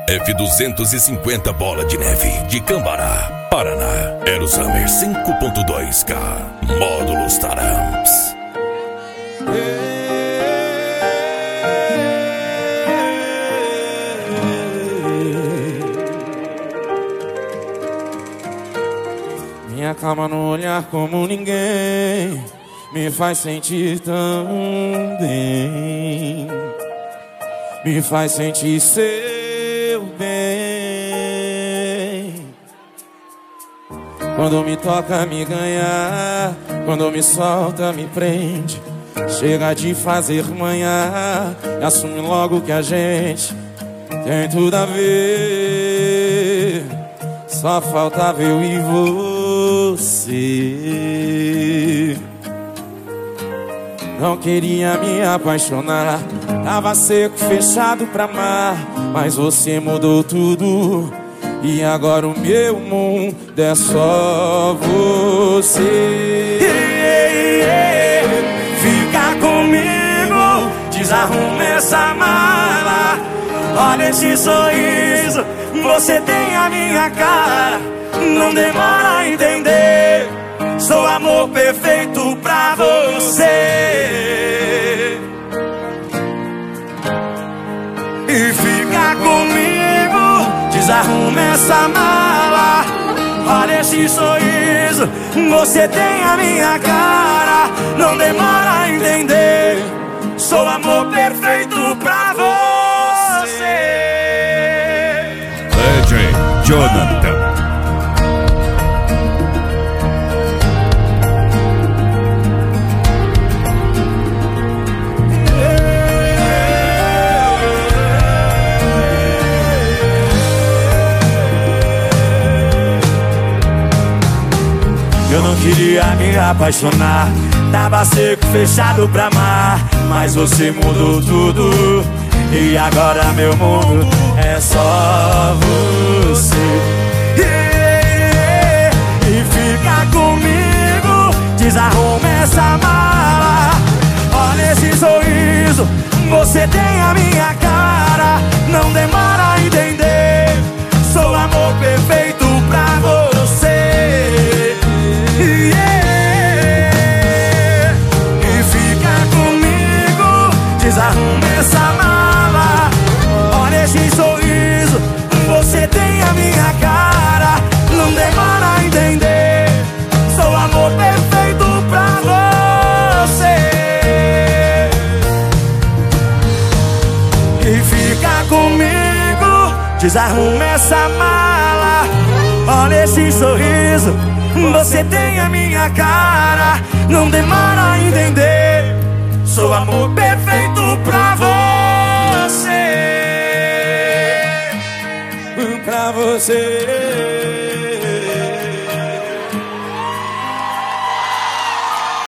F250 Bola de Neve de Cambará, Paraná. Aerosamer 5.2K. Módulos Taramps. Minha calma no olhar como ninguém me faz sentir tão bem, me faz sentir seu bem. Quando me toca me ganhar, quando me solta me prende. Chega de fazer manhã e assume logo que a gente tem tudo a ver. Só faltava eu e você. Não queria me apaixonar, tava seco, fechado pra amar, mas você mudou tudo e agora o meu mundo é só você. Fica comigo, desarruma essa mala. Olha esse sorriso, você tem a minha cara. Não demora a entender, sou amor perfeito pra você. E fica comigo, desarruma essa mala. Olha esse sorriso, você tem a minha cara. Não demora a entender, sou amor perfeito pra você. DJ Jonathan. Eu não queria me apaixonar, tava seco, fechado pra amar, mas você mudou tudo e agora meu mundo é só você. E fica comigo, desarruma essa mala. Olha esse sorriso, você tem a minha cara. Não demora a entender, sou amor perfeito pra você. Desarruma essa mala. Olha esse sorriso, você tem a minha cara. Não demora a entender, sou amor perfeito pra você. E fica comigo, desarruma essa mala. Olha esse sorriso, você tem a minha cara. Não demora a entender, sou amor perfeito pra você. Pra você.